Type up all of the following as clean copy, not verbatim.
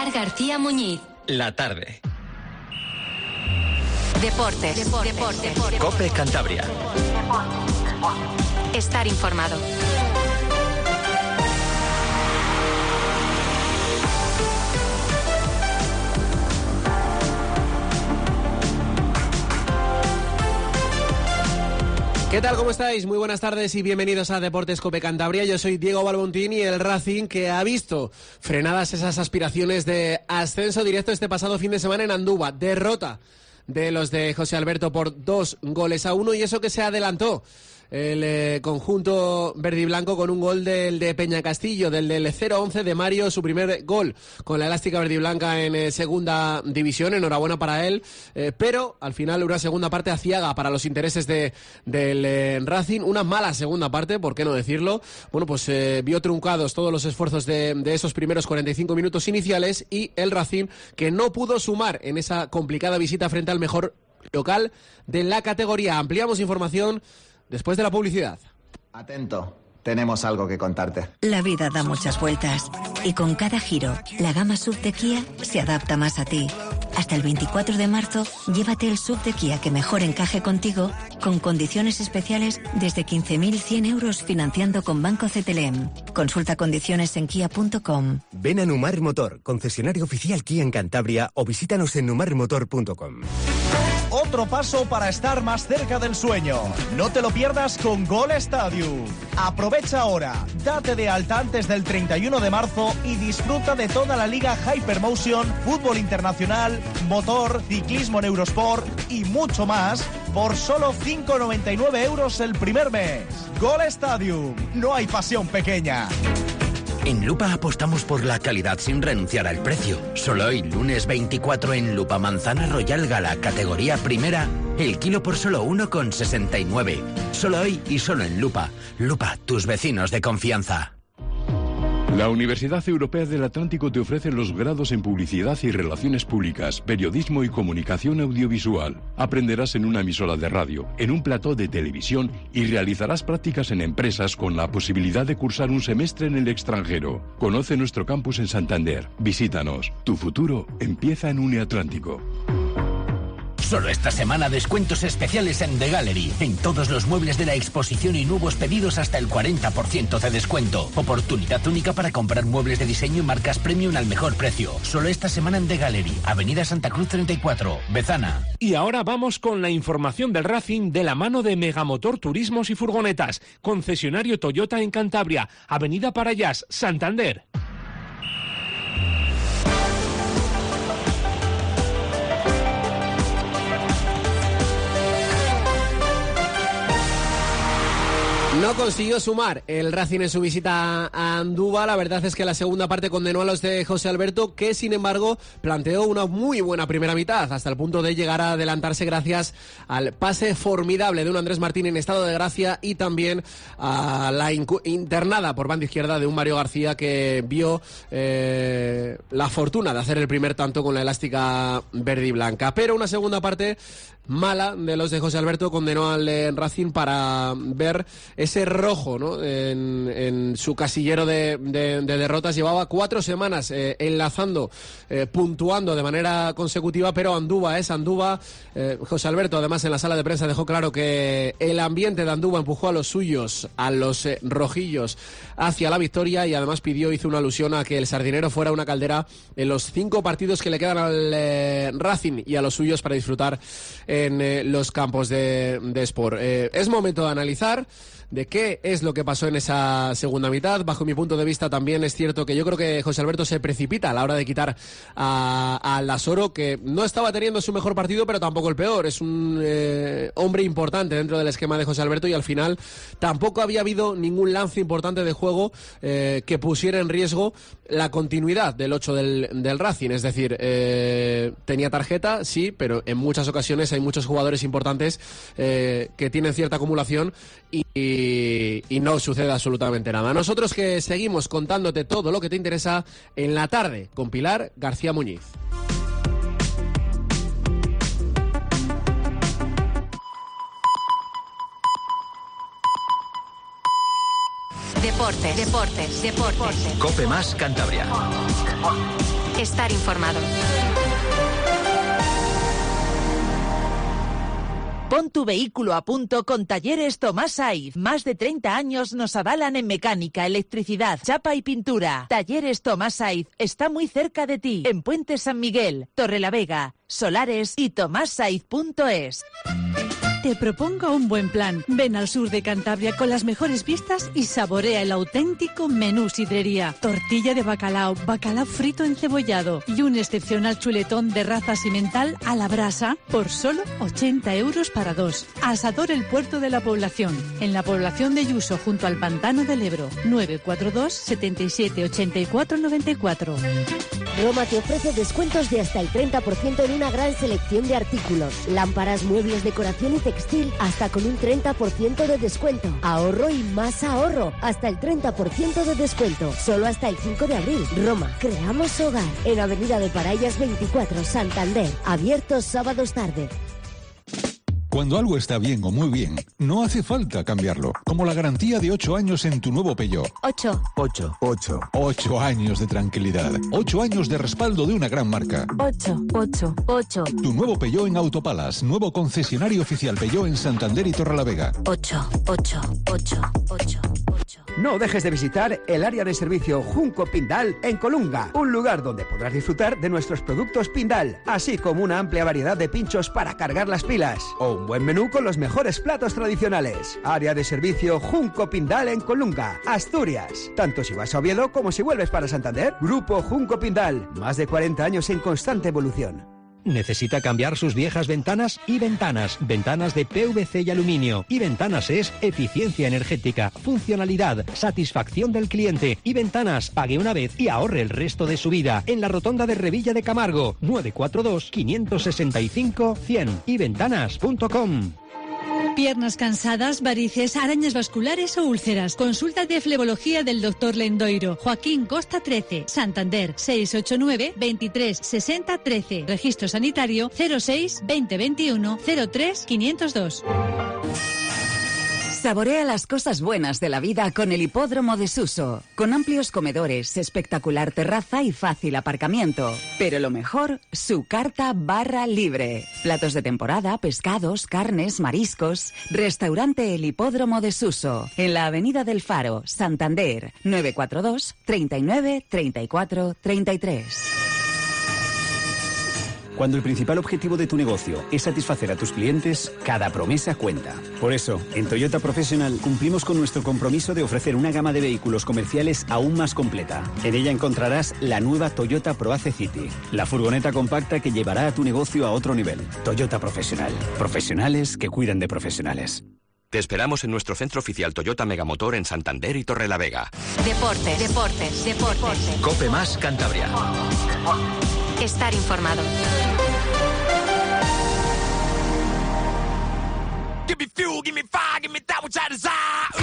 Pilar García Muñiz. La tarde. Deportes. COPE Cantabria. Estar informado. ¿Qué tal? ¿Cómo estáis? Muy buenas tardes y bienvenidos a Deportes COPE Cantabria. Yo soy Diego Balbontín y el Racing, que ha visto frenadas esas aspiraciones de ascenso directo este pasado fin de semana en Andúba. Derrota de los de José Alberto por 2-1, y eso que se adelantó el conjunto verde y blanco con un gol del de Peña Castillo, del 0-11 de Mario, su primer gol con la elástica verde y blanca en segunda división. Enhorabuena para él, pero al final una segunda parte aciaga para los intereses del Racing, una mala segunda parte, ¿por qué no decirlo? Bueno, pues vio truncados todos los esfuerzos de esos primeros 45 minutos iniciales, y el Racing, que no pudo sumar en esa complicada visita frente al mejor local de la categoría. Ampliamos información después de la publicidad. Atento, tenemos algo que contarte. La vida da muchas vueltas y con cada giro, la gama SUV de Kia se adapta más a ti. Hasta el 24 de marzo, llévate el SUV de Kia que mejor encaje contigo, con condiciones especiales desde 15.100 euros financiando con Banco CTLM. Consulta condiciones en kia.com. Ven a Numar Motor, concesionario oficial Kia en Cantabria, o visítanos en numarmotor.com. Otro paso para estar más cerca del sueño. No te lo pierdas con Gol Stadium. Aprovecha ahora, date de alta antes del 31 de marzo y disfruta de toda la liga Hypermotion, fútbol internacional, motor, ciclismo en Eurosport y mucho más por solo 5,99 euros el primer mes. Gol Stadium. No hay pasión pequeña. En Lupa apostamos por la calidad sin renunciar al precio. Solo hoy, lunes 24, en Lupa Manzana Royal Gala, categoría primera, el kilo por solo 1,69. Solo hoy y solo en Lupa. Lupa, tus vecinos de confianza. La Universidad Europea del Atlántico te ofrece los grados en Publicidad y Relaciones Públicas, Periodismo y Comunicación Audiovisual. Aprenderás en una emisora de radio, en un plató de televisión, y realizarás prácticas en empresas con la posibilidad de cursar un semestre en el extranjero. Conoce nuestro campus en Santander. Visítanos. Tu futuro empieza en Uniatlántico. Solo esta semana descuentos especiales en The Gallery. En todos los muebles de la exposición y nuevos pedidos hasta el 40% de descuento. Oportunidad única para comprar muebles de diseño y marcas premium al mejor precio. Solo esta semana en The Gallery, Avenida Santa Cruz 34, Bezana. Y ahora vamos con la información del Racing de la mano de Megamotor Turismos y Furgonetas, concesionario Toyota en Cantabria, Avenida Parayas, Santander. No consiguió sumar el Racing en su visita a Andúba. La verdad es que la segunda parte condenó a los de José Alberto, que sin embargo planteó una muy buena primera mitad, hasta el punto de llegar a adelantarse gracias al pase formidable de un Andrés Martín en estado de gracia, y también a la internada por banda izquierda de un Mario García, que vio la fortuna de hacer el primer tanto con la elástica verde y blanca. Pero una segunda parte mala de los de José Alberto condenó al Racing para ver ese rojo, ¿no?, en su casillero de derrotas. Llevaba 4 semanas enlazando, puntuando de manera consecutiva, pero Andúba es Andúba. José Alberto, además, en la sala de prensa dejó claro que el ambiente de Andúba empujó a los suyos, a los rojillos, hacia la victoria, y además hizo una alusión a que el sardinero fuera una caldera en los 5 partidos que le quedan al Racing y a los suyos para disfrutar en los campos de Sport. Es momento de analizar de qué es lo que pasó en esa segunda mitad. Bajo mi punto de vista, también es cierto que yo creo que José Alberto se precipita a la hora de quitar a Aldasoro, que no estaba teniendo su mejor partido, pero tampoco el peor. Es un hombre importante dentro del esquema de José Alberto, y al final tampoco había habido ningún lance importante de juego que pusiera en riesgo la continuidad del 8 del Racing. Es decir, tenía tarjeta, sí, pero en muchas ocasiones hay muchos jugadores importantes que tienen cierta acumulación y no sucede absolutamente nada. Nosotros que seguimos contándote todo lo que te interesa en la tarde con Pilar García Muñiz. Deportes. COPE más Cantabria. Estar informado. Pon tu vehículo a punto con Talleres Tomás Saiz. Más de 30 años nos avalan en mecánica, electricidad, chapa y pintura. Talleres Tomás Saiz está muy cerca de ti. En Puente San Miguel, Torrelavega, Solares y tomassaiz.es. Te propongo un buen plan. Ven al sur de Cantabria con las mejores vistas y saborea el auténtico menú sidrería. Tortilla de bacalao, bacalao frito encebollado y un excepcional chuletón de raza simental a la brasa por solo 80 euros para dos. Asador El Puerto de la Población, en la población de Yuso junto al Pantano del Ebro. 942 77 84 94. Roma te ofrece descuentos de hasta el 30% en una gran selección de artículos. Lámparas, muebles, decoración y textil, hasta con un 30% de descuento. Ahorro y más ahorro, hasta el 30% de descuento. Solo hasta el 5 de abril. Roma, creamos hogar. En Avenida de Parayas 24, Santander. Abiertos sábados tarde. Cuando algo está bien o muy bien, no hace falta cambiarlo. Como la garantía de 8 años en tu nuevo Peugeot. 8. 8 años de tranquilidad. 8 años de respaldo de una gran marca. 8. Tu nuevo Peugeot en Autopalas. Nuevo concesionario oficial Peugeot en Santander y Torrelavega. 8. No dejes de visitar el área de servicio Junco Pindal en Colunga, un lugar donde podrás disfrutar de nuestros productos Pindal, así como una amplia variedad de pinchos para cargar las pilas, o un buen menú con los mejores platos tradicionales. Área de servicio Junco Pindal en Colunga, Asturias. Tanto si vas a Oviedo como si vuelves para Santander. Grupo Junco Pindal, más de 40 años en constante evolución. ¿Necesita cambiar sus viejas ventanas? Y Ventanas. Ventanas de PVC y aluminio. Y Ventanas es eficiencia energética, funcionalidad, satisfacción del cliente. Y Ventanas, pague una vez y ahorre el resto de su vida. En la rotonda de Revilla de Camargo. 942 565 100. Y Ventanas.com. Piernas cansadas, varices, arañas vasculares o úlceras. Consulta de flebología del Dr. Lendoiro. Joaquín Costa 13, Santander. 689 23 60 13. Registro sanitario 06 2021 03 502. Saborea las cosas buenas de la vida con el Hipódromo de Suso, con amplios comedores, espectacular terraza y fácil aparcamiento. Pero lo mejor, su carta barra libre. Platos de temporada, pescados, carnes, mariscos. Restaurante El Hipódromo de Suso, en la Avenida del Faro, Santander, 942 39 34 33. Cuando el principal objetivo de tu negocio es satisfacer a tus clientes, cada promesa cuenta. Por eso, en Toyota Professional cumplimos con nuestro compromiso de ofrecer una gama de vehículos comerciales aún más completa. En ella encontrarás la nueva Toyota ProAce City, la furgoneta compacta que llevará a tu negocio a otro nivel. Toyota Professional. Profesionales que cuidan de profesionales. Te esperamos en nuestro centro oficial Toyota Megamotor en Santander y Torrelavega. Deportes. Cope más Cantabria. Estar informado. Give me fuel, give me fire, give me that which I desire.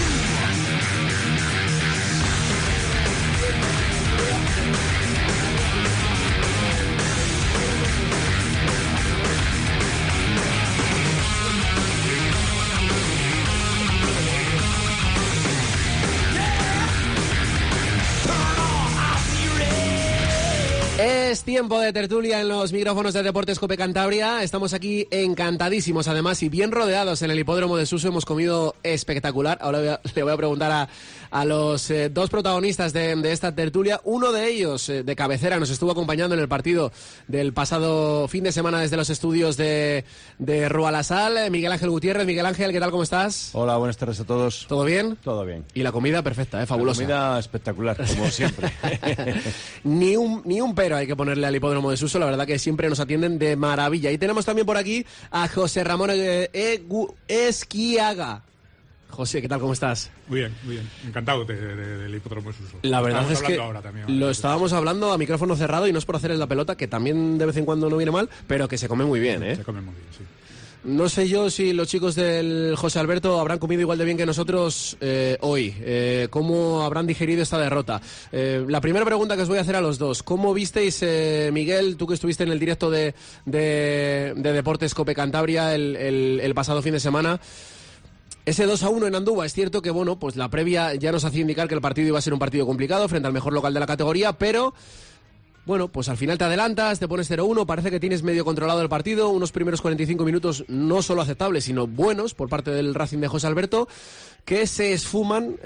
Es tiempo de tertulia en los micrófonos de Deportes Cope Cantabria. Estamos aquí encantadísimos, además, y bien rodeados en el Hipódromo de Suso. Hemos comido espectacular. Ahora le voy a preguntar a los dos protagonistas de esta tertulia. Uno de ellos, de cabecera, nos estuvo acompañando en el partido del pasado fin de semana desde los estudios de Rualasal. Miguel Ángel Gutiérrez. Miguel Ángel, ¿qué tal? ¿Cómo estás? Hola, buenas tardes a todos. ¿Todo bien? Todo bien. Y la comida perfecta, fabulosa. La comida espectacular, como siempre. Ni un pero hay que ponerle al Hipódromo de Suso, la verdad que siempre nos atienden de maravilla. Y tenemos también por aquí a José Ramón Esquiaga. José, ¿qué tal? ¿Cómo estás? Muy bien. Encantado del Hipódromo de Suso. La verdad es que lo estábamos hablando a micrófono cerrado y no es por hacerles la pelota, que también de vez en cuando no viene mal, pero que se come muy bien, ¿eh? Se come muy bien, sí. No sé yo si los chicos del José Alberto habrán comido igual de bien que nosotros hoy. ¿Cómo habrán digerido esta derrota? La primera pregunta que os voy a hacer a los dos. ¿Cómo visteis, Miguel, tú que estuviste en el directo de Deportes Cope Cantabria el pasado fin de semana? Ese 2-1 en Andúba, es cierto que, bueno, pues la previa ya nos hacía indicar que el partido iba a ser un partido complicado frente al mejor local de la categoría, pero bueno, pues al final te adelantas, te pones 0-1, parece que tienes medio controlado el partido, unos primeros 45 minutos no solo aceptables, sino buenos por parte del Racing de José Alberto, que se esfuman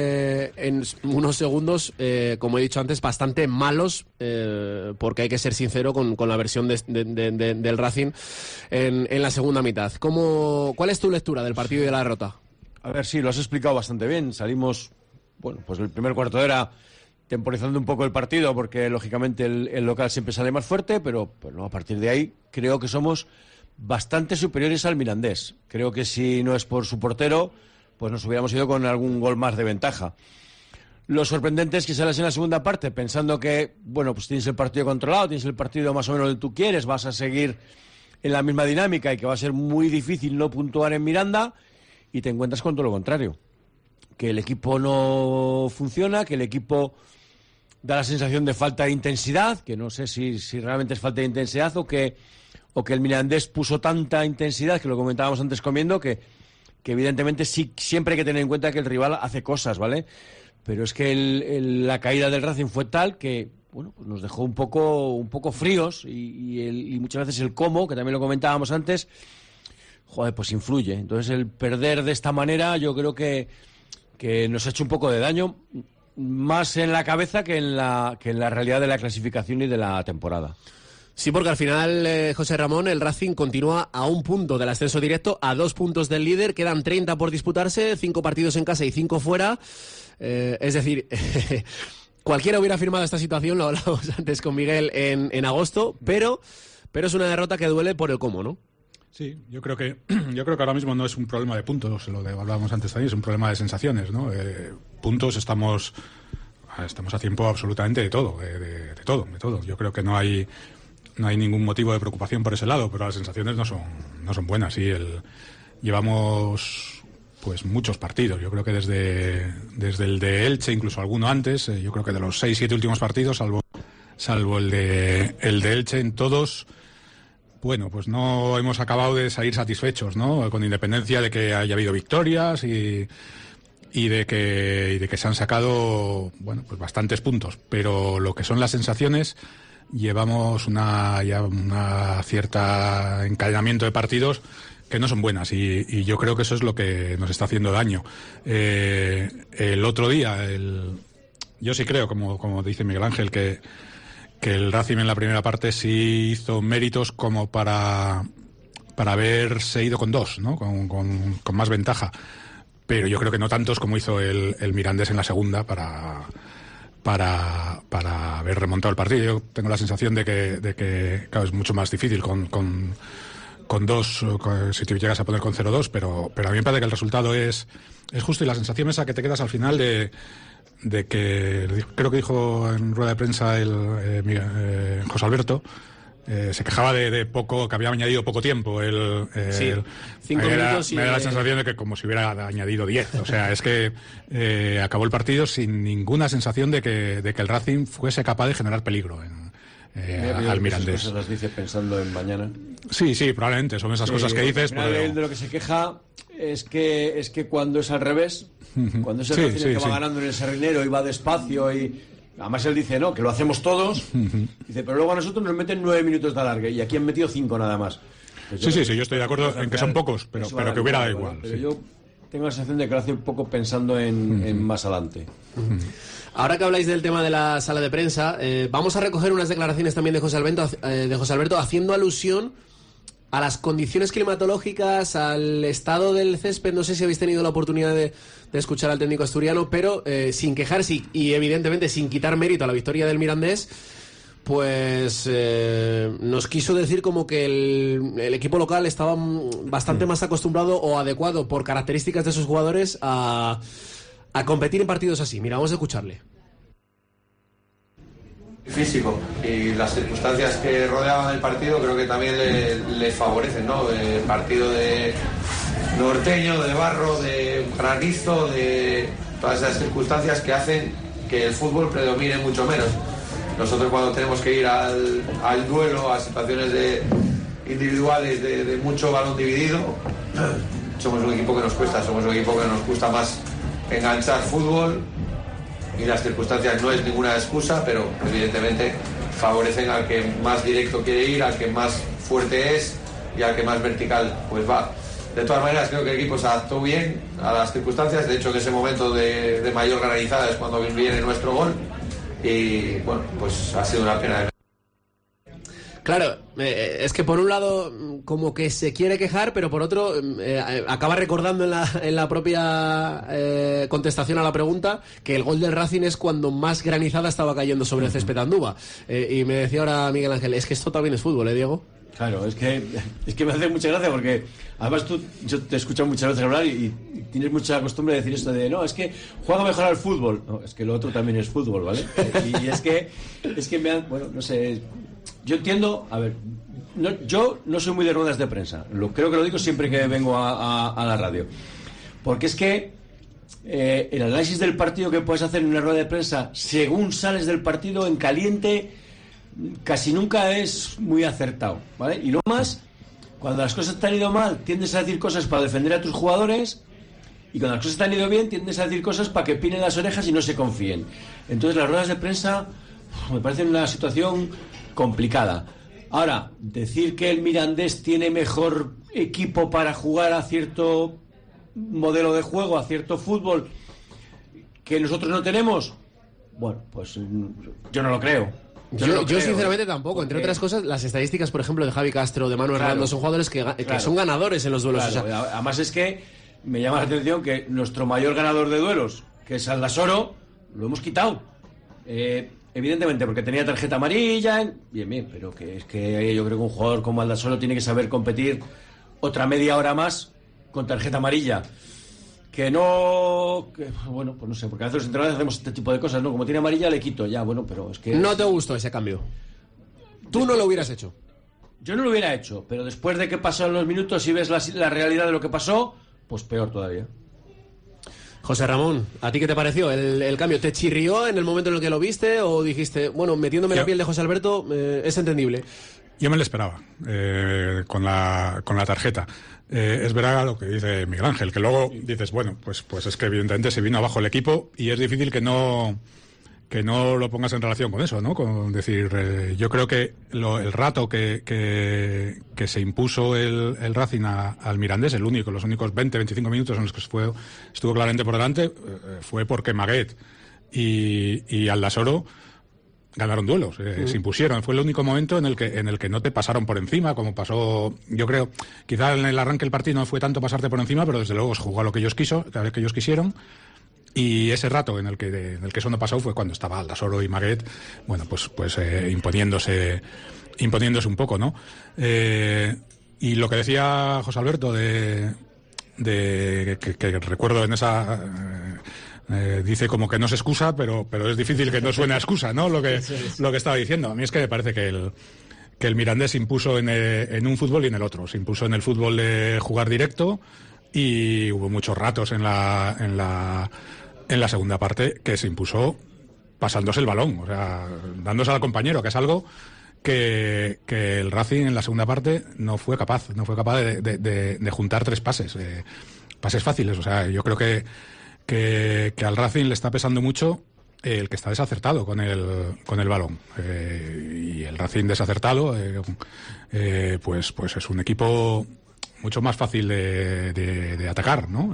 en unos segundos, como he dicho antes, bastante malos, porque hay que ser sincero con la versión del Racing en la segunda mitad. ¿Cuál es tu lectura del partido y de la derrota? A ver, sí, lo has explicado bastante bien. Salimos, bueno, pues el primer cuarto de hora temporizando un poco el partido, porque lógicamente el local siempre sale más fuerte, pero no, a partir de ahí creo que somos bastante superiores al Mirandés. Creo que si no es por su portero, pues nos hubiéramos ido con algún gol más de ventaja. Lo sorprendente es que sales en la segunda parte pensando que, bueno, pues tienes el partido controlado, tienes el partido más o menos donde tú quieres, vas a seguir en la misma dinámica y que va a ser muy difícil no puntuar en Miranda, y te encuentras con todo lo contrario. Que el equipo no funciona, que el equipo da la sensación de falta de intensidad, que no sé si realmente es falta de intensidad o que el Mirandés puso tanta intensidad, que lo comentábamos antes comiendo, que evidentemente sí, siempre hay que tener en cuenta que el rival hace cosas, ¿vale? Pero es que la caída del Racing fue tal que, bueno, pues nos dejó un poco fríos y muchas veces el cómo, que también lo comentábamos antes, joder, pues influye. Entonces el perder de esta manera yo creo que nos ha hecho un poco de daño, más en la cabeza que en la realidad de la clasificación y de la temporada. Sí, porque al final, José Ramón, el Racing continúa a 1 punto del ascenso directo, a 2 puntos del líder, quedan 30 por disputarse, 5 partidos en casa y 5 fuera. Es decir, cualquiera hubiera firmado esta situación, lo hablábamos antes con Miguel en agosto, pero es una derrota que duele por el cómo, ¿no? Sí, yo creo que ahora mismo no es un problema de puntos, lo que hablábamos antes también, es un problema de sensaciones, ¿no? Puntos estamos a tiempo absolutamente de todo, de todo. Yo creo que no hay ningún motivo de preocupación por ese lado, pero las sensaciones no son buenas. Y llevamos pues muchos partidos. Yo creo que desde el de Elche, incluso alguno antes, yo creo que de los 6-7 últimos partidos, salvo el de Elche, en todos, bueno, pues no hemos acabado de salir satisfechos, ¿no? Con independencia de que haya habido victorias y de que se han sacado, bueno, pues bastantes puntos. Pero lo que son las sensaciones, llevamos ya una cierta encadenamiento de partidos que no son buenas, y yo creo que eso es lo que nos está haciendo daño. El otro día, yo sí creo, como dice Miguel Ángel, que el Racing en la primera parte sí hizo méritos como para haberse ido con 2, ¿no? Con más ventaja, pero yo creo que no tantos como hizo el Mirandés en la segunda para haber remontado el partido. Yo tengo la sensación de que claro, es mucho más difícil con 2, si te llegas a poner con 0-2, pero a mí me parece que el resultado es justo, y la sensación esa que te quedas al final de que, creo que dijo en rueda de prensa José Alberto, se quejaba de poco, que había añadido poco tiempo. 5 minutos. Me da la sensación de que como si hubiera añadido 10. O sea, es que acabó el partido sin ninguna sensación de que el Racing fuese capaz de generar peligro al Mirandés. Esas cosas las dice pensando en mañana. Sí, probablemente son esas cosas que dices. Pero de lo que se queja es que cuando es al revés, cuando es el Racing el que va ganando en el Sardinero y va despacio, y además él dice, no, que lo hacemos todos, dice, pero luego a nosotros nos meten 9 minutos de alargue y aquí han metido 5 nada más. Pues yo estoy de acuerdo en que son pocos, pero que hubiera dado igual. Pero yo tengo la sensación de que lo hace un poco pensando en más adelante. Ahora que habláis del tema de la sala de prensa, vamos a recoger unas declaraciones también de José Alberto haciendo alusión a las condiciones climatológicas, al estado del césped. No sé si habéis tenido la oportunidad de escuchar al técnico asturiano, pero sin quejarse y evidentemente sin quitar mérito a la victoria del Mirandés, pues nos quiso decir como que el equipo local estaba bastante más acostumbrado o adecuado por características de sus jugadores a competir en partidos así. Mira, vamos a escucharle. Físico y las circunstancias que rodeaban el partido creo que también le favorecen, ¿no? El partido de norteño, de barro, de granizo, de todas esas circunstancias que hacen que el fútbol predomine mucho menos. Nosotros cuando tenemos que ir al duelo, a situaciones individuales de mucho balón dividido, somos un equipo que nos cuesta, somos un equipo que nos gusta más enganchar fútbol, y las circunstancias no es ninguna excusa, pero evidentemente favorecen al que más directo quiere ir, al que más fuerte es y al que más vertical pues va. De todas maneras, creo que el equipo se adaptó bien a las circunstancias. De hecho, en ese momento de mayor granizada es cuando viene nuestro gol. Y bueno, pues ha sido una pena. Claro, es que por un lado como que se quiere quejar, pero por otro acaba recordando en la propia contestación a la pregunta que el gol del Racing es cuando más granizada estaba cayendo sobre el césped Andúba. Y me decía ahora Miguel Ángel, es que esto también es fútbol, Diego. Claro, es que me hace mucha gracia porque además yo te he escuchado muchas veces hablar y tienes mucha costumbre de decir esto de no, es que juega mejor al fútbol. No, es que lo otro también es fútbol, ¿vale? Y es que me han, bueno, no sé, yo entiendo, a ver, yo no soy muy de ruedas de prensa, creo que lo digo siempre que vengo a la radio, porque es que el análisis del partido que puedes hacer en una rueda de prensa según sales del partido en caliente casi nunca es muy acertado, ¿vale? Y lo más, cuando las cosas te han ido mal, tiendes a decir cosas para defender a tus jugadores, y cuando las cosas te han ido bien, tiendes a decir cosas para que pinen las orejas y no se confíen. Entonces las ruedas de prensa me parece una situación complicada. Ahora, decir que el Mirandés tiene mejor equipo para jugar a cierto modelo de juego, a cierto fútbol, que nosotros no tenemos, bueno, pues yo no lo creo. Yo sinceramente tampoco, entre otras cosas las estadísticas, por ejemplo, de Javi Castro, de Manu Hernando, son jugadores que son ganadores en los duelos. Claro, o sea, además es que me llama la atención que nuestro mayor ganador de duelos, que es Aldasoro, lo hemos quitado, evidentemente porque tenía tarjeta amarilla, bien, pero que es que yo creo que un jugador como Aldasoro tiene que saber competir otra media hora más con tarjeta amarilla. Bueno, pues no sé, porque a veces los entrenadores hacemos este tipo de cosas, ¿no? Como tiene amarilla le quito, ya, bueno, pero es que... No te gustó ese cambio. Tú no lo hubieras hecho. Yo no lo hubiera hecho, pero después de que pasaron los minutos y ves la realidad de lo que pasó, pues peor todavía. José Ramón, ¿a ti qué te pareció el cambio? ¿Te chirrió en el momento en el que lo viste o dijiste, bueno, metiéndome en la piel de José Alberto, es entendible? Yo me lo esperaba, con la tarjeta. Es verdad lo que dice Miguel Ángel, que luego dices, bueno, pues es que evidentemente se vino abajo el equipo y es difícil que no lo pongas en relación con eso, ¿no? Con decir, yo creo que el rato que se impuso el Racing al Mirandés, los únicos 20-25 minutos en los que estuvo claramente por delante, fue porque Maguet y Aldasoro ganaron duelos, se impusieron. Fue el único momento en el que no te pasaron por encima, como pasó, yo creo, quizá en el arranque del partido no fue tanto pasarte por encima, pero desde luego se jugó a lo que ellos quisieron. Y ese rato en el que eso no pasó fue cuando estaba Aldasoro y Maguet, bueno, pues imponiéndose un poco, ¿no? Y lo que decía José Alberto que recuerdo en esa... dice como que no se excusa, pero es difícil que no suene a excusa, ¿no? Lo que estaba diciendo. A mí es que me parece que el Mirandés se impuso en un fútbol y en el otro. Se impuso en el fútbol de jugar directo y hubo muchos ratos en la segunda parte que se impuso pasándose el balón, o sea, dándose al compañero, que es algo que el Racing en la segunda parte no fue capaz de juntar tres pases fáciles. O sea, yo creo que al Racing le está pesando mucho el que está desacertado con el balón, y el Racing desacertado pues es un equipo mucho más fácil de atacar, ¿no?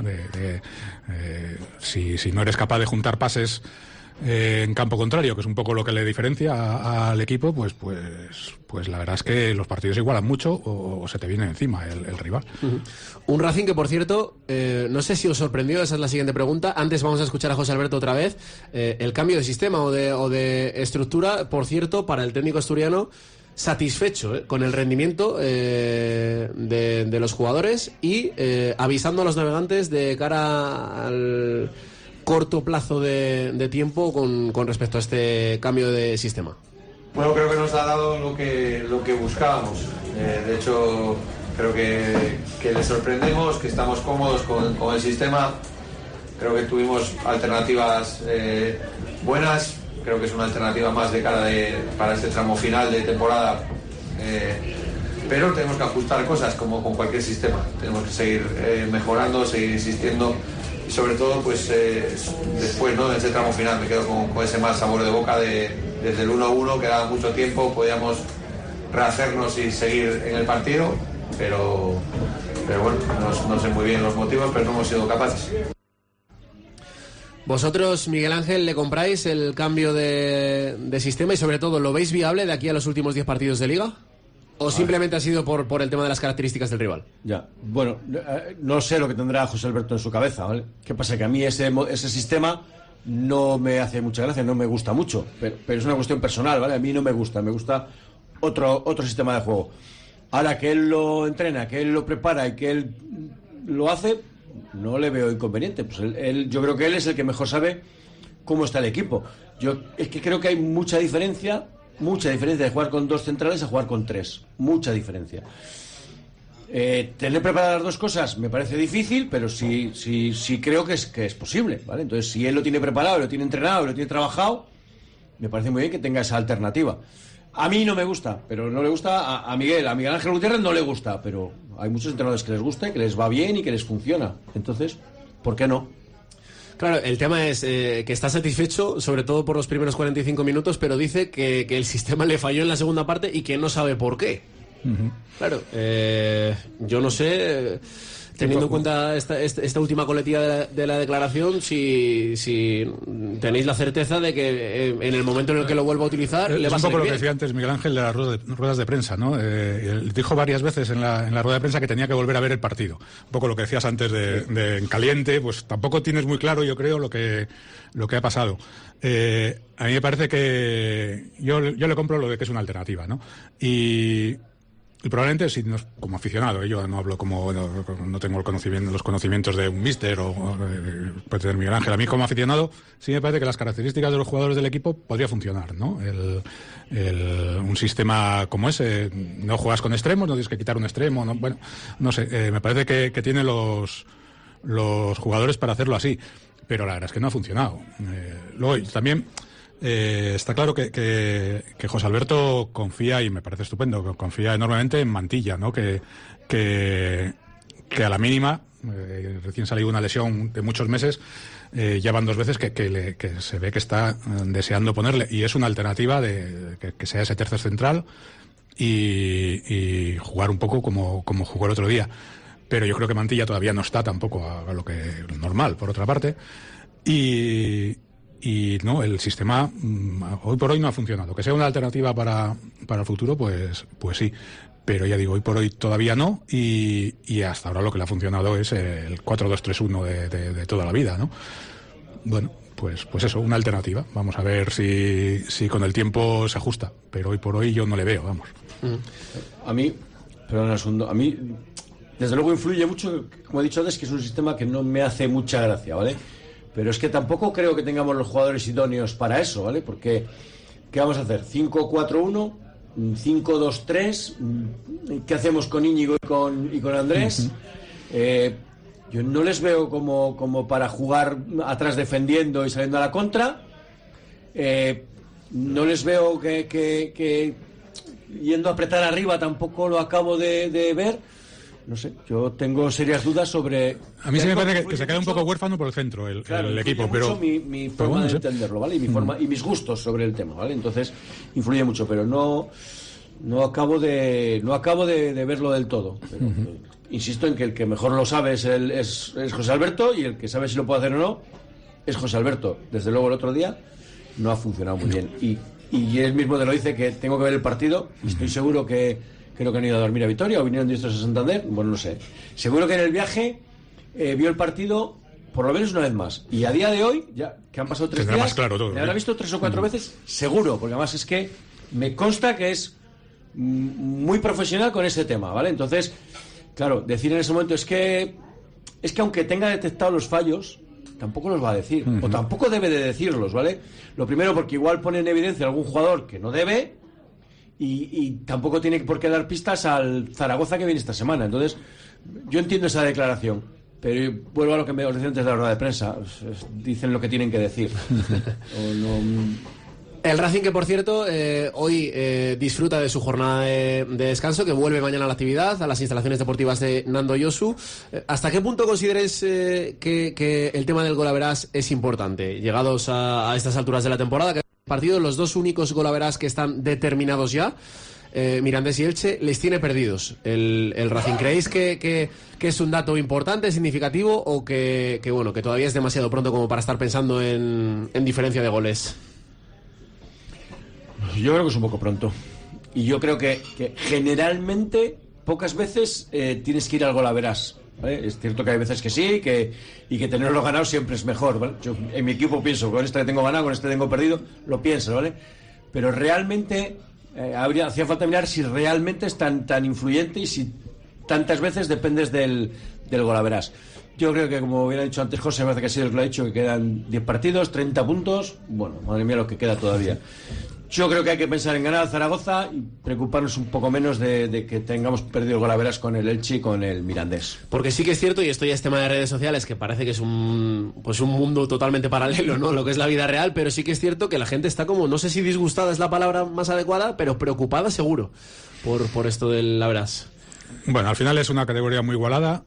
Si no eres capaz de juntar pases en campo contrario, que es un poco lo que le diferencia al equipo, pues la verdad es que los partidos igualan mucho o se te viene encima el rival. Un Racing que, por cierto, no sé si os sorprendió, esa es la siguiente pregunta. Antes vamos a escuchar a José Alberto otra vez. El cambio de sistema o de estructura, por cierto, para el técnico asturiano, satisfecho con el rendimiento de los jugadores y avisando a los navegantes de cara al corto plazo de tiempo con respecto a este cambio de sistema. Bueno, creo que nos ha dado lo que buscábamos. De hecho, creo que le sorprendemos, que estamos cómodos con el sistema. Creo que tuvimos alternativas buenas. Creo que es una alternativa más de cara para este tramo final de temporada. Pero tenemos que ajustar cosas como con cualquier sistema. Tenemos que seguir mejorando, seguir insistiendo. sobre todo pues después, ¿no?, de ese tramo final me quedo con ese mal sabor de boca desde el 1-1, quedaba mucho tiempo, podíamos rehacernos y seguir en el partido, pero bueno, no sé muy bien los motivos, pero no hemos sido capaces. ¿Vosotros, Miguel Ángel, le compráis el cambio de sistema y sobre todo lo veis viable de aquí a los últimos 10 partidos de Liga? ¿O simplemente ha sido por el tema de las características del rival? Ya, bueno, no sé lo que tendrá José Alberto en su cabeza, ¿vale? ¿Qué pasa? Que a mí ese sistema no me hace mucha gracia, no me gusta mucho, pero es una cuestión personal, ¿vale? A mí no me gusta otro sistema de juego. Ahora que él lo entrena, que él lo prepara y que él lo hace, no le veo inconveniente. Pues yo creo que él es el que mejor sabe cómo está el equipo. Es que creo que hay mucha diferencia de jugar con 2 centrales a jugar con 3. Mucha diferencia. Tener preparadas las 2 cosas me parece difícil, pero sí creo que es posible, ¿vale? Entonces, si él lo tiene preparado, lo tiene entrenado, lo tiene trabajado, me parece muy bien que tenga esa alternativa. A mí no me gusta, pero no le gusta a Miguel Ángel Gutiérrez no le gusta, pero hay muchos entrenadores que les gusta, que les va bien y que les funciona. Entonces, ¿por qué no? Claro, el tema es que está satisfecho, sobre todo por los primeros 45 minutos, pero dice que el sistema le falló en la segunda parte y que no sabe por qué. Uh-huh. Claro, yo no sé, teniendo en cuenta esta última coletilla de la declaración, si tenéis la certeza de que en el momento en el que lo vuelva a utilizar le va a salir bien. Es un poco lo que decía antes Miguel Ángel de las ruedas de prensa, ¿no? Dijo varias veces en la rueda de prensa que tenía que volver a ver el partido. Un poco lo que decías antes de en caliente, pues tampoco tienes muy claro, yo creo, lo que ha pasado. A mí me parece que yo le compro lo de que es una alternativa, ¿no? Y probablemente, si no, como aficionado, yo no hablo no tengo los conocimientos de un míster o puede tener Miguel Ángel. A mí como aficionado sí me parece que las características de los jugadores del equipo podría funcionar, ¿no? Un sistema como ese, no juegas con extremos, no tienes que quitar un extremo, no, bueno, no sé, me parece que tiene los jugadores para hacerlo así, pero la verdad es que no ha funcionado. Luego también está claro que José Alberto confía, y me parece estupendo, confía enormemente en Mantilla, ¿no? Que a la mínima, recién salió una lesión de muchos meses, ya van 2 veces que se ve que está deseando ponerle, y es una alternativa de que sea ese tercer central y jugar un poco como jugó el otro día. Pero yo creo que Mantilla todavía no está tampoco a lo que normal, por otra parte, y no, el sistema hoy por hoy no ha funcionado. Que sea una alternativa para el futuro, pues sí. Pero ya digo, hoy por hoy todavía no, y hasta ahora lo que le ha funcionado es el 4-2-3-1 de toda la vida, ¿no? Bueno, pues eso, una alternativa. Vamos a ver si con el tiempo se ajusta. Pero hoy por hoy yo no le veo, vamos. A mí, perdón, a mí, desde luego influye mucho, como he dicho antes, que es un sistema que no me hace mucha gracia, ¿vale? Pero es que tampoco creo que tengamos los jugadores idóneos para eso, ¿vale? Porque, ¿qué vamos a hacer? 5-4-1, 5-2-3, ¿qué hacemos con Íñigo y con Andrés? Yo no les veo como para jugar atrás defendiendo y saliendo a la contra. No les veo que yendo a apretar arriba, tampoco lo acabo de ver. No sé, yo tengo serias dudas sobre... A mí sí me parece que se queda un poco huérfano por el centro el equipo, pero... mi forma de entenderlo, ¿vale? Y mi forma y mis gustos sobre el tema, ¿vale? Entonces, influye mucho, pero no acabo de verlo del todo. Pero, insisto en que el que mejor lo sabe es José Alberto, y el que sabe si lo puede hacer o no es José Alberto. Desde luego el otro día no ha funcionado muy bien. Y él mismo te lo dice, que tengo que ver el partido, y estoy seguro que... Creo que han ido a dormir a Vitoria o vinieron diestros a Santander, bueno, no sé. Seguro que en el viaje vio el partido por lo menos una vez más. Y a día de hoy, ya que han pasado 3 días, más claro todo, le habrá visto 3 o 4 veces, seguro, porque además es que me consta que es muy profesional con ese tema, ¿vale? Entonces, claro, decir en ese momento es que aunque tenga detectado los fallos, tampoco los va a decir, o tampoco debe de decirlos, ¿vale? Lo primero, porque igual pone en evidencia a algún jugador que no debe, y tampoco tiene por qué dar pistas al Zaragoza que viene esta semana. Entonces, yo entiendo esa declaración, pero vuelvo a lo que me os decía antes de la rueda de prensa. Dicen lo que tienen que decir. El Racing, que por cierto hoy disfruta de su jornada de descanso, que vuelve mañana a la actividad, a las instalaciones deportivas de Nando Yosu. ¿Hasta qué punto consideres que el tema del golaveras es importante? Llegados a estas alturas de la temporada, que partido, los dos únicos golaveras que están determinados ya, Mirandés y Elche, les tiene perdidos el Racing. ¿Creéis que es un dato importante, significativo, o que todavía es demasiado pronto como para estar pensando en diferencia de goles? Yo creo que es un poco pronto. Y yo creo que generalmente, pocas veces tienes que ir al golaveras, ¿vale? Es cierto que hay veces que sí, y que tenerlo ganado siempre es mejor, ¿vale? Yo en mi equipo pienso, con este tengo ganado, con este tengo perdido, lo pienso, ¿vale? Pero realmente hacía falta mirar si realmente es tan influyente y si tantas veces dependes del golaveras. Yo creo que, como hubiera dicho antes José, me parece que sí os lo ha dicho, que quedan 10 partidos, 30 puntos. Bueno, madre mía lo que queda todavía. Yo creo que hay que pensar en ganar al Zaragoza y preocuparnos un poco menos de que tengamos perdido el golaveras con el Elche y con el Mirandés. Porque sí que es cierto, y esto ya es tema de redes sociales, que parece que es un mundo totalmente paralelo, ¿no? Lo que es la vida real, pero sí que es cierto que la gente está como, no sé si disgustada es la palabra más adecuada, pero preocupada seguro por esto del golaveras. Bueno, al final es una categoría muy igualada.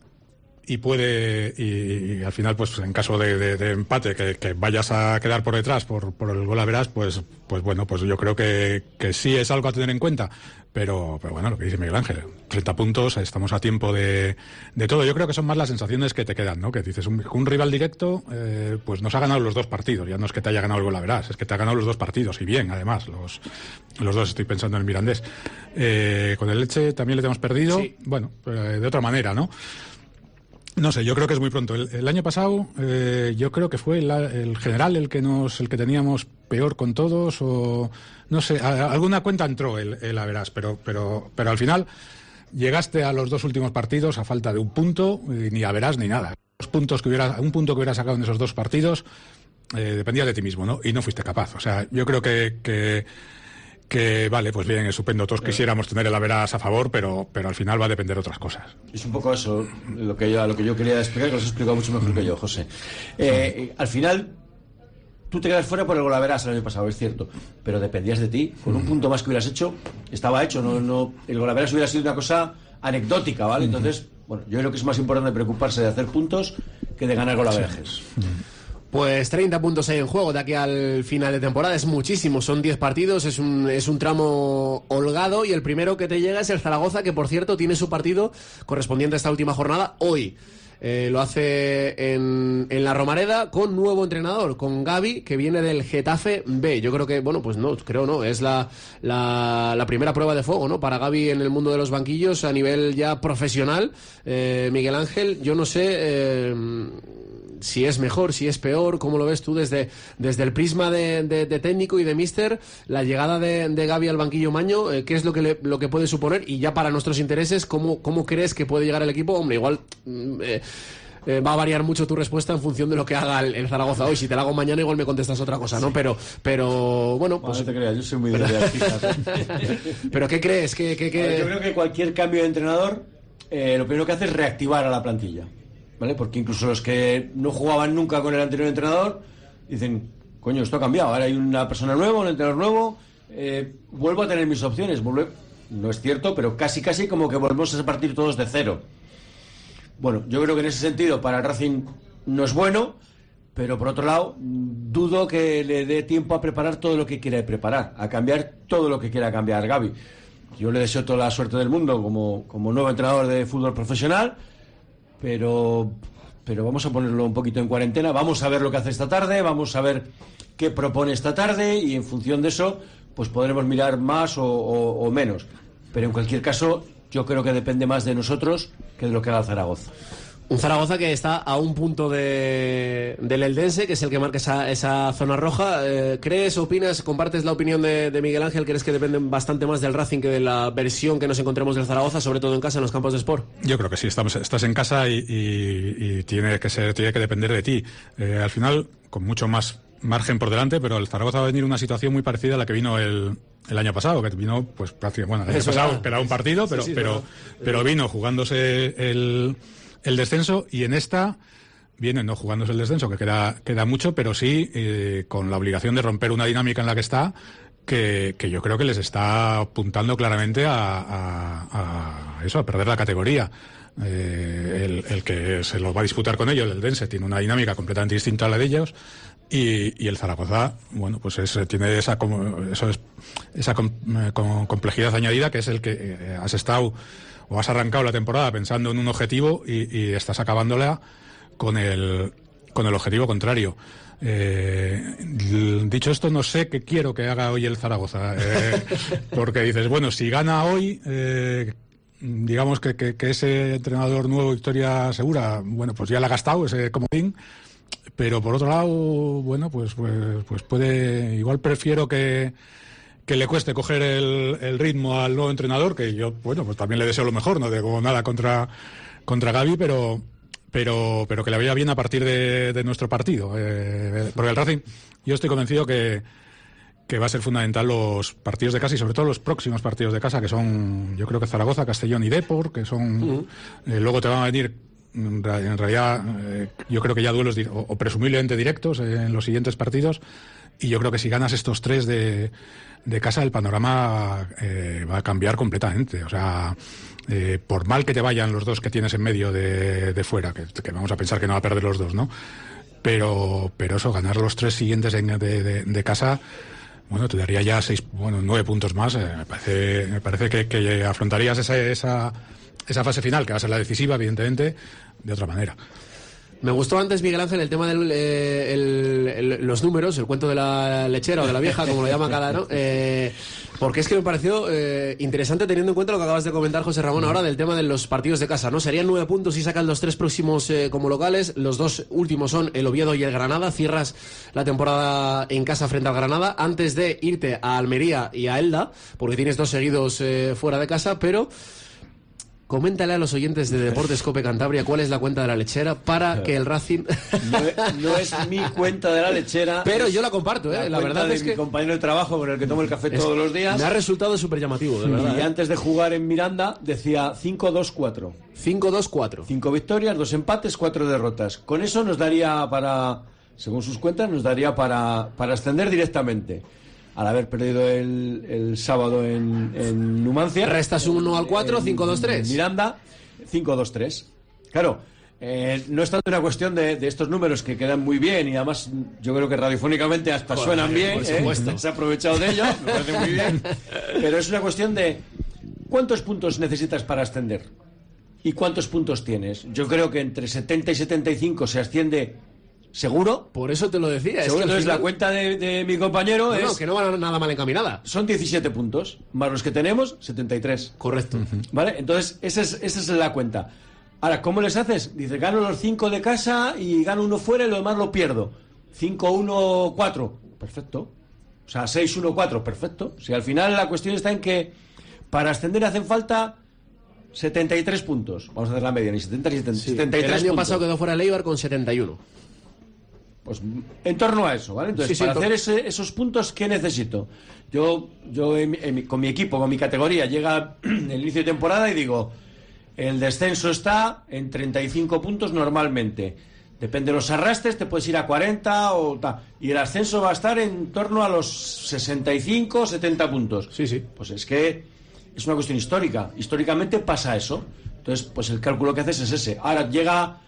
Y al final, pues en caso de empate, que vayas a quedar por detrás por el golaveras, pues bueno, pues yo creo que sí es algo a tener en cuenta, pero bueno, lo que dice Miguel Ángel, 30 puntos, estamos a tiempo de todo. Yo creo que son más las sensaciones que te quedan, ¿no? Que dices, un rival directo, pues nos ha ganado los dos partidos, ya no es que te haya ganado el golaveras, es que te ha ganado los dos partidos, y bien, además, los dos, estoy pensando en el Mirandés. Con el Elche también le hemos perdido, sí. Bueno, de otra manera, ¿no? No sé, yo creo que es muy pronto. El año pasado yo creo que fue el general el que teníamos peor con todos, o no sé, alguna cuenta entró el Averas, pero al final llegaste a los dos últimos partidos a falta de un punto, ni Averas ni nada. Un punto que hubiera sacado en esos dos partidos dependía de ti mismo, ¿no? Y no fuiste capaz. O sea, yo creo que vale, pues bien, estupendo, todos quisiéramos tener el Averas a favor, pero al final va a depender de otras cosas. Es un poco eso lo que yo quería explicar, que lo has explicado mucho mejor que yo, José. Al final, tú te quedas fuera por el golaveras el año pasado, es cierto, pero dependías de ti. Con un punto más que hubieras hecho, estaba hecho. No, el golaveras hubiera sido una cosa anecdótica, ¿vale? Entonces, bueno, yo creo que es más importante preocuparse de hacer puntos que de ganar golaverajes. Pues 30 puntos hay en juego de aquí al final de temporada, es muchísimo, son 10 partidos, es un tramo holgado, y el primero que te llega es el Zaragoza, que por cierto tiene su partido correspondiente a esta última jornada hoy. Lo hace en la Romareda con nuevo entrenador, con Gavi, que viene del Getafe B. Yo creo que, bueno, pues no, es la primera prueba de fuego, ¿no? Para Gavi en el mundo de los banquillos a nivel ya profesional. Miguel Ángel, yo no sé si es mejor, si es peor, ¿cómo lo ves tú desde el prisma de técnico y de míster, la llegada de Gavi al banquillo maño? ¿Qué es lo que puede suponer? Y ya para nuestros intereses, ¿cómo crees que puede llegar el equipo? Hombre, igual va a variar mucho tu respuesta en función de lo que haga el Zaragoza hoy. Si te la hago mañana, igual me contestas otra cosa, ¿no? Pero bueno, pues... No te creas, yo soy muy de ideas fijas, ¿Pero qué crees? Yo creo que cualquier cambio de entrenador, lo primero que hace es reactivar a la plantilla, ¿vale? Porque incluso los que no jugaban nunca con el anterior entrenador dicen, coño, esto ha cambiado, ahora hay una persona nueva, un entrenador nuevo, vuelvo a tener mis opciones. No es cierto, pero casi como que volvemos a partir todos de cero. Bueno, yo creo que en ese sentido para el Racing no es bueno, pero por otro lado dudo que le dé tiempo a preparar todo lo que quiera preparar, a cambiar todo lo que quiera cambiar Gavi. Yo le deseo toda la suerte del mundo como nuevo entrenador de fútbol profesional, pero vamos a ponerlo un poquito en cuarentena, vamos a ver lo que hace esta tarde, vamos a ver qué propone esta tarde, y en función de eso pues podremos mirar más o menos. Pero en cualquier caso, yo creo que depende más de nosotros que de lo que haga el Zaragoza. Un Zaragoza que está a un punto del Eldense, que es el que marca esa zona roja. ¿Crees, opinas, compartes la opinión de Miguel Ángel? ¿Crees que dependen bastante más del Racing que de la versión que nos encontremos del Zaragoza, sobre todo en casa, en los campos de Sport? Yo creo que sí, estás en casa y tiene que depender de ti. Al final, con mucho más margen por delante, pero el Zaragoza va a venir una situación muy parecida a la que vino el año pasado, que vino, pues, prácticamente, el año pasado esperaba un partido, pero vino jugándose el descenso, y en esta vienen no jugándose el descenso, que queda mucho, pero sí con la obligación de romper una dinámica en la que está, que yo creo que les está apuntando claramente a perder la categoría. El que se lo va a disputar con ellos, el Dense, tiene una dinámica completamente distinta a la de ellos, y el Zaragoza, bueno, pues tiene esa complejidad añadida, que es el que has estado o has arrancado la temporada pensando en un objetivo y estás acabándola con el objetivo contrario. Dicho esto, no sé qué quiero que haga hoy el Zaragoza, porque dices, bueno, si gana hoy, digamos que ese entrenador nuevo, victoria segura, bueno, pues ya le ha gastado ese comodín, pero por otro lado, bueno, pues puede, igual prefiero que le cueste coger el ritmo al nuevo entrenador, que yo, bueno, pues también le deseo lo mejor, no digo nada contra Gavi, pero que le vaya bien a partir de nuestro partido, porque el Racing, yo estoy convencido que va a ser fundamental los partidos de casa y sobre todo los próximos partidos de casa, que son, yo creo que Zaragoza, Castellón y Depor, que son luego te van a venir en realidad yo creo que ya duelos o presumiblemente directos en los siguientes partidos, y yo creo que si ganas estos 3 de casa, el panorama va a cambiar completamente. O sea, por mal que te vayan los 2 que tienes en medio de fuera, que vamos a pensar que no va a perder los 2, ¿no? Pero eso, ganar los 3 siguientes de casa, bueno, te daría ya 9 puntos más. Me parece que afrontarías esa fase final, que va a ser la decisiva, evidentemente, de otra manera. Me gustó antes, Miguel Ángel, el tema de los números, el cuento de la lechera o de la vieja, como lo llama cada, ¿no? Porque es que me pareció interesante, teniendo en cuenta lo que acabas de comentar, José Ramón, ahora del tema de los partidos de casa, ¿no? Serían 9 puntos si sacas los 3 próximos como locales, los 2 últimos son el Oviedo y el Granada, cierras la temporada en casa frente al Granada, antes de irte a Almería y a Elda, porque tienes 2 seguidos fuera de casa, pero... Coméntale a los oyentes de Deportes Cope Cantabria cuál es la cuenta de la lechera para que el Racing... No es mi cuenta de la lechera. Pero yo la comparto, la verdad es que... mi compañero de trabajo con el que tomo el café todos los días. Me ha resultado súper llamativo, de verdad. Y antes de jugar en Miranda decía 5-2-4. 5-2-4. 5 victorias, 2 empates, 4 derrotas. Con eso nos daría para, según sus cuentas, nos daría para ascender directamente. Al haber perdido el sábado en Numancia. Restas 1 al 4, 5-2-3. Miranda, 5-2-3. Claro, no es tanto una cuestión de estos números que quedan muy bien, y además yo creo que radiofónicamente hasta suenan bien. Por supuesto. Se ha aprovechado de ellos, me parece muy bien. Pero es una cuestión de ¿cuántos puntos necesitas para ascender? ¿Y cuántos puntos tienes? Yo creo que entre 70 y 75 se asciende... ¿Seguro? Por eso te lo decía. Seguro, entonces la cuenta de mi compañero es... No, que no va nada mal encaminada. Son 17 puntos, más los que tenemos, 73. Correcto. ¿Vale? Entonces, esa es la cuenta. Ahora, ¿cómo les haces? Dices, gano los 5 de casa y gano uno fuera y lo demás lo pierdo. 5-1-4. Perfecto. O sea, 6-1-4. Perfecto. Si al final la cuestión está en que para ascender hacen falta 73 puntos. Vamos a hacer la media, ni 70 ni 70. Sí. 73 el año puntos. pasado quedó fuera el Eibar con 71. Pues en torno a eso, ¿vale? Entonces, para hacer esos puntos, ¿qué necesito? Yo con mi equipo, con mi categoría, llega el inicio de temporada y digo, el descenso está en 35 puntos normalmente. Depende de los arrastres, te puedes ir a 40 o tal. Y el ascenso va a estar en torno a los 65, 70 puntos. Sí. Pues es que es una cuestión histórica. Históricamente pasa eso. Entonces, pues el cálculo que haces es ese. Ahora llega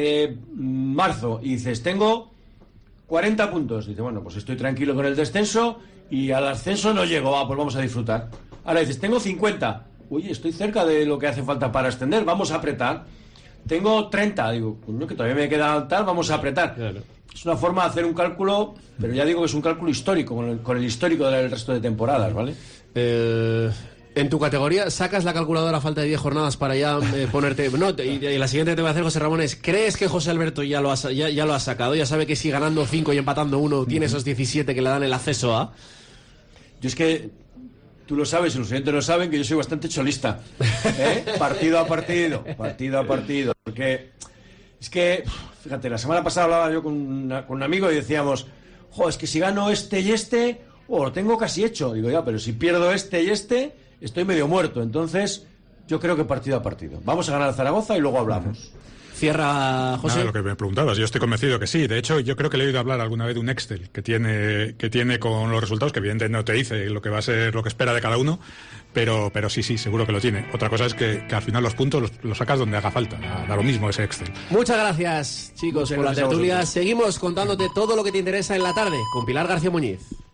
marzo y dices, tengo 40 puntos. Dice, bueno, pues estoy tranquilo con el descenso y al ascenso no llego. Pues vamos a disfrutar. Ahora dices, tengo 50. Uy, estoy cerca de lo que hace falta para ascender. Vamos a apretar. Tengo 30. Digo, coño, que todavía me queda tal, vamos a apretar. Claro. Es una forma de hacer un cálculo, pero ya digo que es un cálculo histórico, con el histórico del resto de temporadas, ¿vale? En tu categoría, ¿sacas la calculadora a falta de 10 jornadas para ya ponerte...? No, y la siguiente que te voy a hacer, José Ramón, es, ¿crees que José Alberto ya lo ha sacado? Ya sabe que si ganando 5 y empatando 1 tiene esos 17 que le dan el acceso a... Yo es que, tú lo sabes y los oyentes lo saben, que yo soy bastante cholista. Partido a partido. Porque es que, fíjate, la semana pasada hablaba yo con un amigo y decíamos, es que si gano este y este, lo tengo casi hecho. Digo, ya, pero si pierdo este y este... estoy medio muerto, entonces yo creo que partido a partido. Vamos a ganar a Zaragoza y luego hablamos. Cierra, José. Nada, lo que me preguntabas, yo estoy convencido que sí. De hecho, yo creo que le he oído hablar alguna vez de un Excel que tiene con los resultados, que evidentemente no te dice lo que va a ser, lo que espera de cada uno, pero sí, seguro que lo tiene. Otra cosa es que al final los puntos los sacas donde haga falta. Da lo mismo ese Excel. Muchas gracias, chicos, por la tertulia. Seguimos contándote todo lo que te interesa en la tarde con Pilar García Muñiz.